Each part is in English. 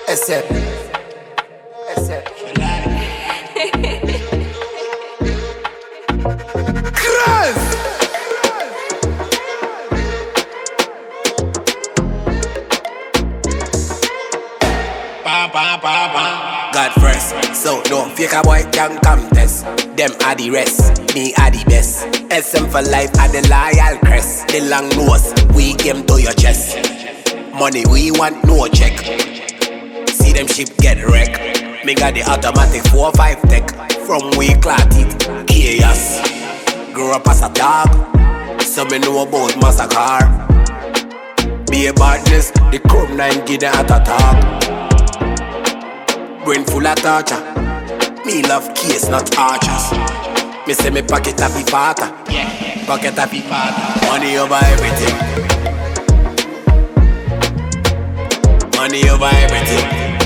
SF. Christ! God first, so no fake a boy can contest. Them are the rest, me are the best. SM for life are the loyal crest. The long nose, we game to your chest. Money we want, no check. See them ship get wrecked. Me got the automatic 4-5 tech. From we clot it, chaos. Grew up as a dog, so me know about massacre. Be a badness, the Chrome 9 give the heart attack. Brain full of torture. Me love case, not archers. Me say me pocket happy fatter. Pocket happy fatter. Money over everything. Money over everything.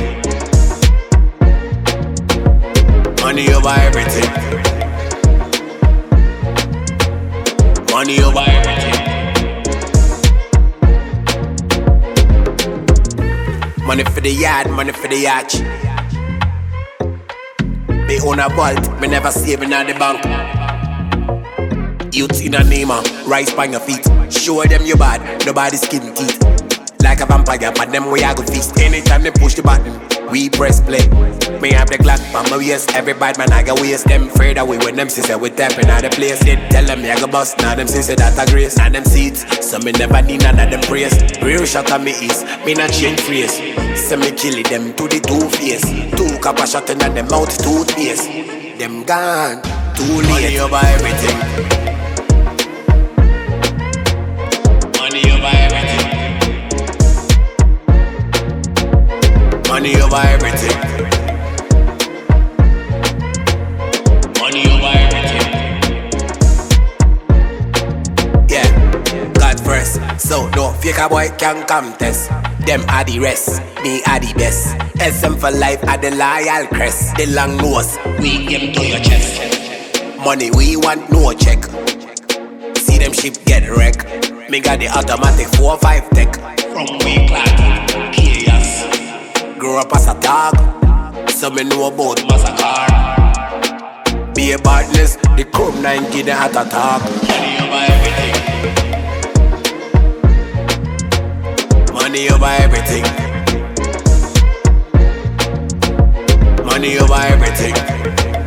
Money over everything. Money over everything. Money for the yard, money for the yacht. Me own a vault, me never saving at the bank. Youths in a name, rise by your feet. Show them you bad, nobody skin teeth. Like a vampire, but them way I go feast. Anytime they push the button, we press play. Me have the Glock on my waist, every bad man I go waste. Them afraid away when them sister we tapping out the place. They tell them me I go bust, now them sister that a grace. Now them seats, so me never need none of them praise. Real shot on me is, me not change phrase. So me kill it, them to the two-face. 2 copper shot in them mouth, toothpaste. Them gone, too late. Money over everything. Money over everything. Money over everything. Money over everything. Yeah, God first, so no fake a boy can contest. Them are the rest, me are the best. SM for life are the loyal crest. The long nose, we game to your chest. Money we want, no check. See them ship get wrecked. Me got the automatic 4-5 tech. From we clot, chaos. Grew up as a dog, so me know about massacre. Be a badness, the Chrome 9 give the heart attack. Money over everything. Money over everything. Money over everything.